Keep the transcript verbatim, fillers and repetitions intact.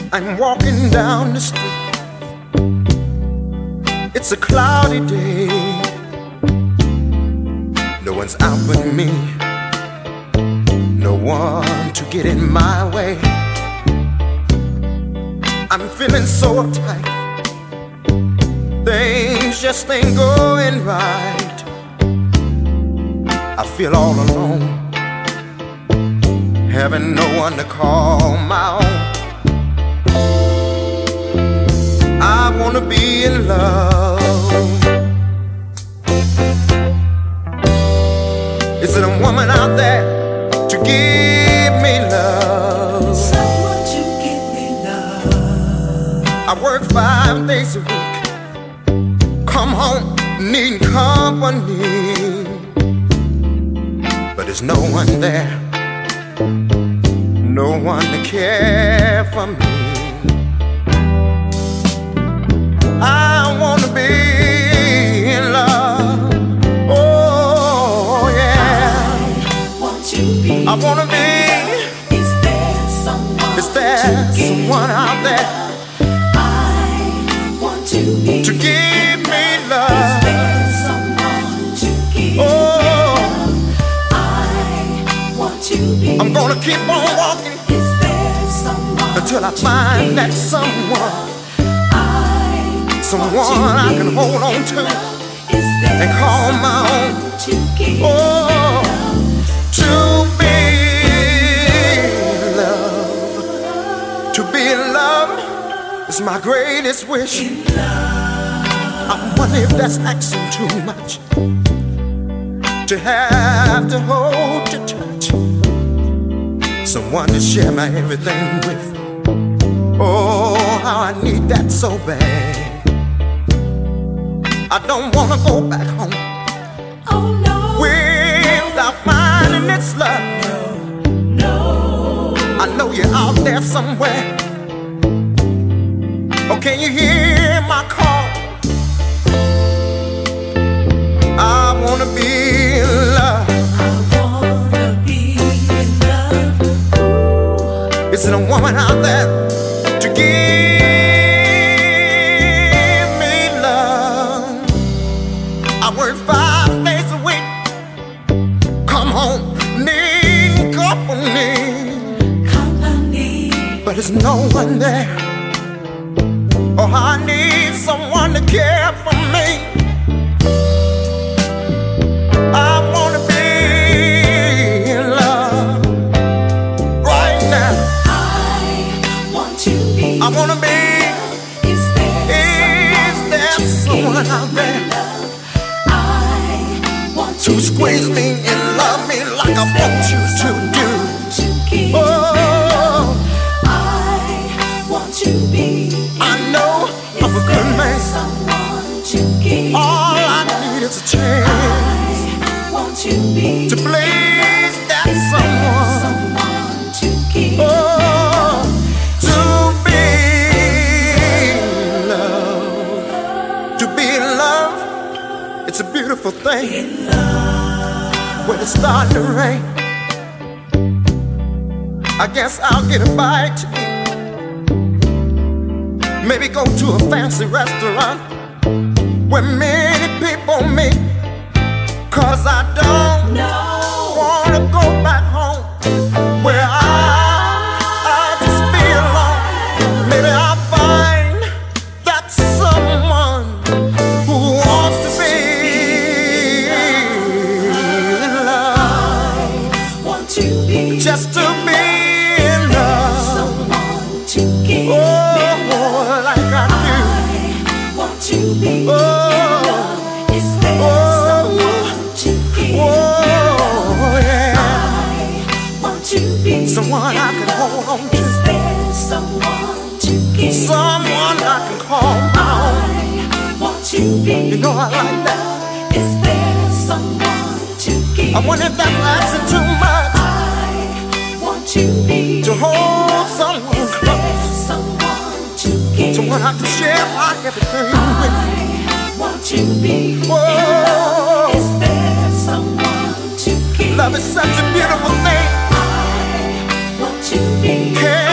I'm walking down the street. It's a cloudy day. No one's out but me. No one to get in my way. I'm feeling so uptight. Things just ain't going right. I feel all alone, having no one to call my own. I wanna be in love. Is there a woman out there to give me love? Someone to give me love. I work five days a week, come home needing company, but there's no one there, no one to care for me. I wanna be in love. Oh yeah, I want to be. I wanna be. Is there someone? Is there to someone out there? I want to be. To give me love. Is there someone to give Oh, me love? I want to be. I'm gonna keep on walking. Is there someone Until I find that someone, someone want I to can be hold on to Is there and call my own. to give Oh, to be in love. To be in love is my greatest wish. I wonder if that's asking too much, to have to hold, to touch someone to share my everything with. Oh, how I need that so bad. I don't wanna go back home Oh no, without finding this love. no. I know you're out there somewhere. Oh, can you hear my call? I wanna be in love. I wanna be in love. Ooh. Is there a woman out there to give me love? I work five days a week, come home needing company, Company. but there's no one there. Oh, I need someone to care for me. I wanna be in love right now. I want to be. I wanna be. Is there Is there someone out there love? I want to squeeze me and love me like I want you to do? to give. Oh, I want to be. I know I'm a good man. Someone to give. All I need is a chance I want to be. to please that someone. Someone to give. Oh, to be in love. To be in love, it's a beautiful thing. When it's starting to rain, I guess I'll get a bite to eat. Maybe go to a fancy restaurant where many people meet. Cause I don't No. wanna go back home where I, I just feel alone. Maybe I'll find that someone who wants to be in love. Want to be. Just to be in love. Someone to give. Oh, like I do. I want to be. Oh, Is there oh, someone to give? oh, yeah. I want to be. Someone I can hold on to. Is there someone to give? Someone I can call my own. I want to be. You know I like that. Is there someone to give? I wonder if that's asking too much, I want to be. to hold someone Is there close, someone to give? someone I can share my everything with. I want to be. Whoa, Is there someone to give? love is such a beautiful thing. I want to be. Care